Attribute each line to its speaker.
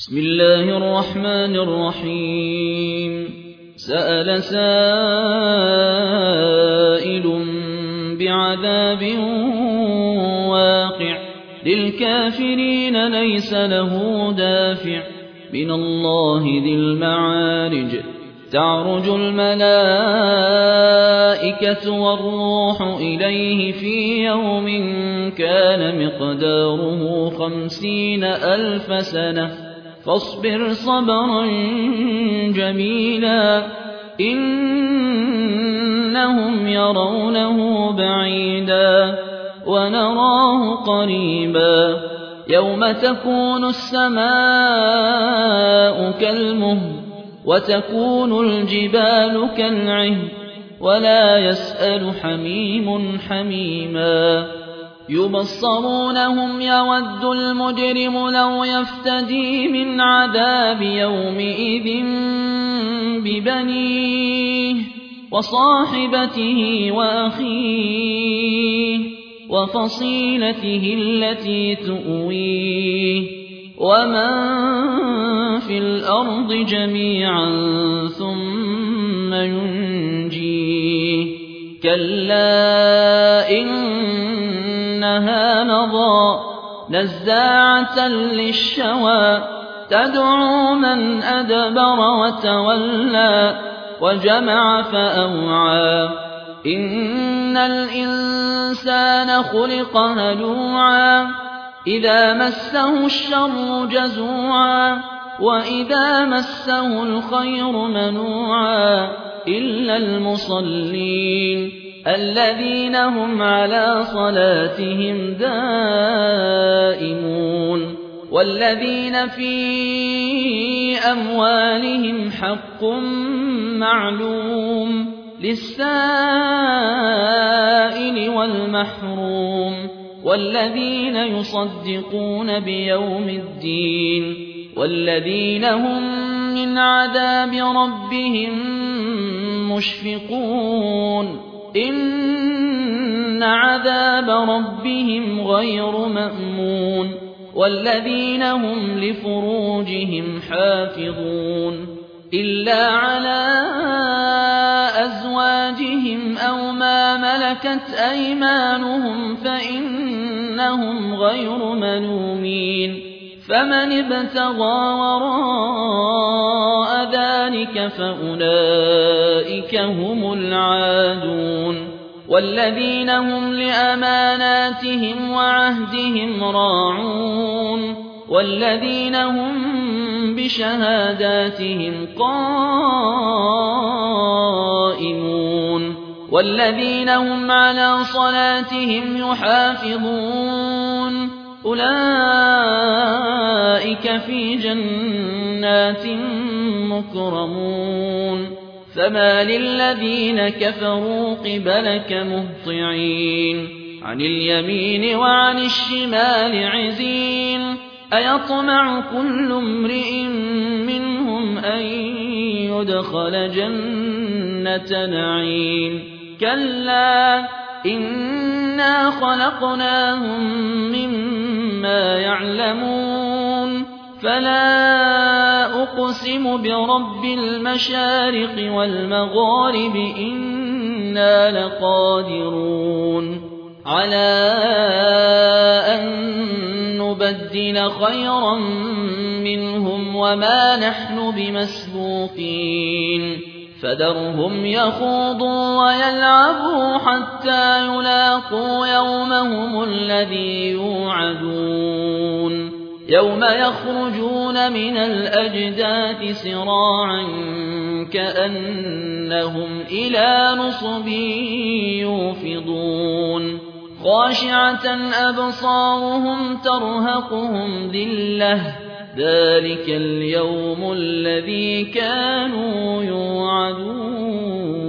Speaker 1: بسم الله الرحمن الرحيم سأل سائل بعذاب واقع للكافرين ليس له دافع من الله ذي المعارج تعرج الملائكة والروح إليه في يوم كان مقداره 50,000 سنة فاصبر صبرا جميلا إنهم يرونه بعيدا ونراه قريبا يوم تكون السماء كالمهل وتكون الجبال كالعهن ولا يسأل حميم حميما يبصرونهم يود المجرم لو يفتدي من عذاب يومئذ ببنيه وصاحبته وأخيه وفصيلته التي تؤويه ومن في الأرض جميعا ثم ينجيه كلا إنها لظى نزاعة للشوى تدعو من أدبر وتولى وجمع فأوعى إن الإنسان خلق هلوعا إذا مسه الشر جزوعا وإذا مسه الخير منوعا إلا المصلين الذين هم على صلاتهم دائمون والذين في أموالهم حق معلوم للسائل والمحروم والذين يصدقون بيوم الدين والذين هم من عذاب ربهم مشفقون إن عذاب ربهم غير مأمون والذين هم لفروجهم حافظون إلا على أزواجهم أو ما ملكت أيمانهم فإنهم غير ملومين فمن ابتغى وراء ذلك فأولئك هم العادون والذين هم لأماناتهم وعهدهم راعون والذين هم بشهاداتهم قائمون والذين هم على صلاتهم يحافظون أولئك في جنات مكرمون فما للذين كفروا قبلك مهطعين عن اليمين وعن الشمال عزين أيطمع كل امرئ منهم أن يدخل جنة نعيم كلا إنا خلقناهم مما يعلمون فلا أقسم برب المشارق والمغارب إنا لقادرون على أن نبدل خيرا منهم وما نحن بمسبوقين فذرهم يخوضوا ويلعبوا حتى يلاقوا يومهم الذي يوعدون يوم يخرجون من الأجداث سراعا كأنهم إلى نصب يوفضون خاشعة أبصارهم ترهقهم ذلة ذلك اليوم الذي كانوا يوعدون